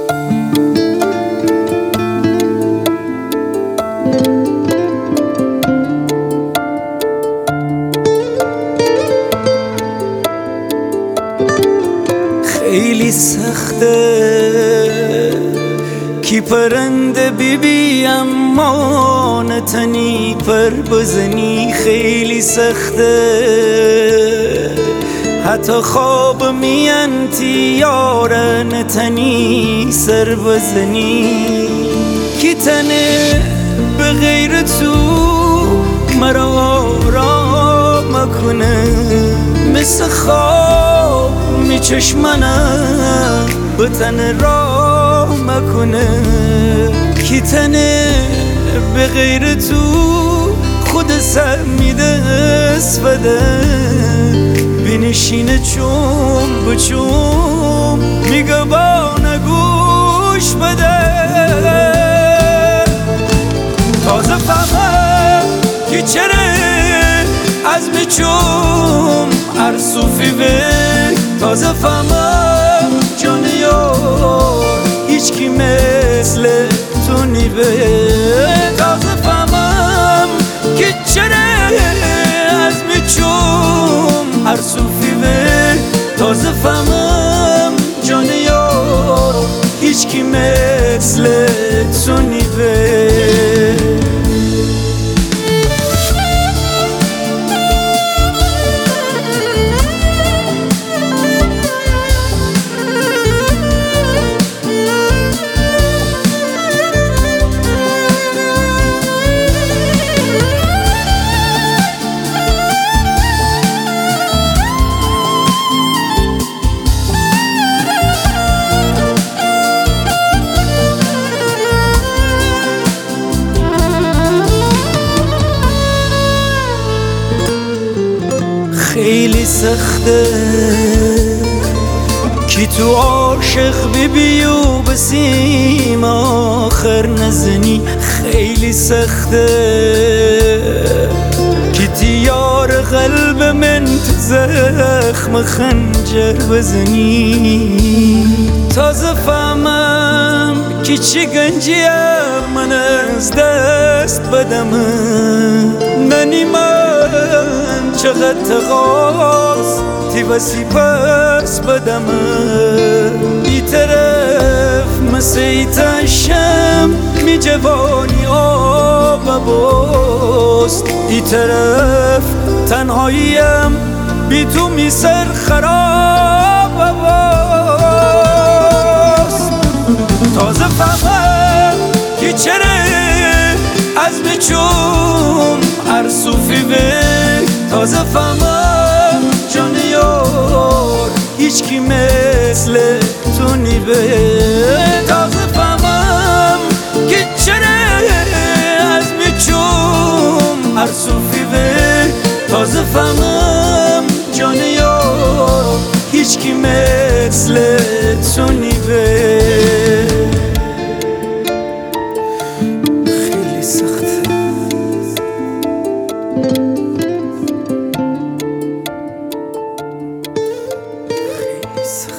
خیلی سخته کی پرنده بی اما نتنی پر بزنی. خیلی سخته حتی خواب میانتی یاره نتنی سر بزنی. کی تنه به غیر تو مرا آرام کنه، مثل خواب می چشمنم به تن را مکنه. کی تنه به غیر تو خود سر میده اسفده، بنشینه چون به چون میگه با نگوش بده. تازه فهمم که چره از میچوم هر صوفی بگ. تازه فهمم جان یار هیچ کی مثل تو نیبه. تازه فهمم که چره از میچوم هر صوفی بگ. تازه فهمم جان یار هیچ کی مثل تو نیبه. خیلی سخته کی تو عاشق بی و بسیم آخر نزنی. خیلی سخته کی تیار قلب من تو زخم خنجر بزنی. تازه فهمم که چی گنجیم من از دست بدمه. منی من چقدر تقاس تیوسی پس بدمه. بی طرف مثل ایتشم می جوانی آب باست. بی طرف تنهاییم بی تو می سر خراب باست. تازه فهمم که چره از میچوم هر صوفی بگ. تازه فهمم جان یار هیچ کی مثل تو نیبه. تازه فهمم که چره از میچوم هر صوفی بگ. تازه فهمم جان یار هیچ کی مثل تو نیبه. خیلی سخته. خیلی سخته.